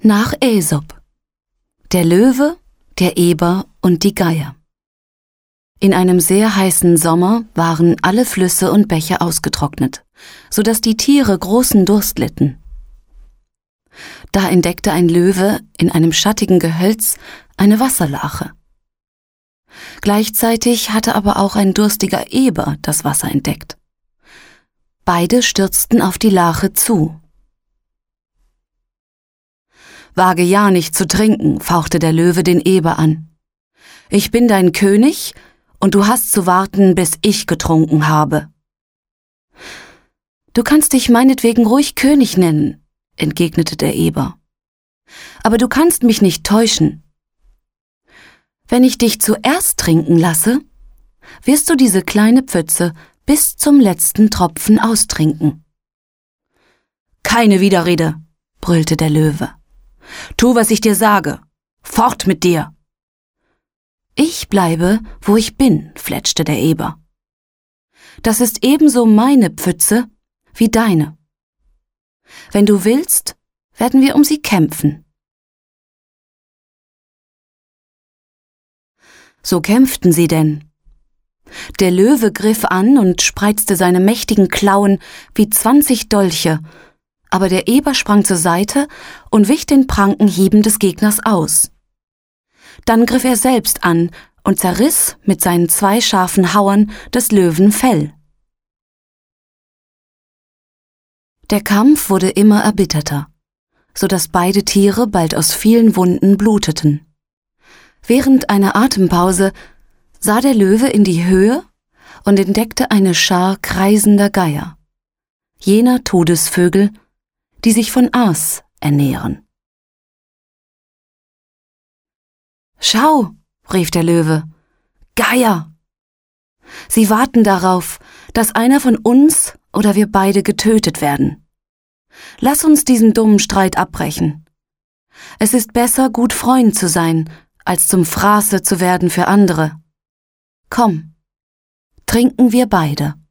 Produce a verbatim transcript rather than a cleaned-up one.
Nach Aesop. Der Löwe, der Eber und die Geier. In einem sehr heißen Sommer waren alle Flüsse und Bäche ausgetrocknet, so dass die Tiere großen Durst litten. Da entdeckte ein Löwe in einem schattigen Gehölz eine Wasserlache. Gleichzeitig hatte aber auch ein durstiger Eber das Wasser entdeckt. Beide stürzten auf die Lache zu. »Wage ja nicht zu trinken«, fauchte der Löwe den Eber an. »Ich bin dein König, und du hast zu warten, bis ich getrunken habe.« »Du kannst dich meinetwegen ruhig König nennen«, entgegnete der Eber. »Aber du kannst mich nicht täuschen. Wenn ich dich zuerst trinken lasse, wirst du diese kleine Pfütze bis zum letzten Tropfen austrinken.« »Keine Widerrede«, brüllte der Löwe. »Tu, was ich dir sage. Fort mit dir!« »Ich bleibe, wo ich bin«, fletschte der Eber. »Das ist ebenso meine Pfütze wie deine. Wenn du willst, werden wir um sie kämpfen.« So kämpften sie denn. Der Löwe griff an und spreizte seine mächtigen Klauen wie zwanzig Dolche, aber der Eber sprang zur Seite und wich den Prankenhieben des Gegners aus. Dann griff er selbst an und zerriss mit seinen zwei scharfen Hauern des Löwen Fell. Der Kampf wurde immer erbitterter, so dass beide Tiere bald aus vielen Wunden bluteten. Während einer Atempause sah der Löwe in die Höhe und entdeckte eine Schar kreisender Geier, jener Todesvögel, die sich von Aas ernähren. »Schau«, rief der Löwe, »Geier! Sie warten darauf, dass einer von uns oder wir beide getötet werden. Lass uns diesen dummen Streit abbrechen. Es ist besser, gut Freund zu sein, als zum Fraße zu werden für andere. Komm, trinken wir beide.«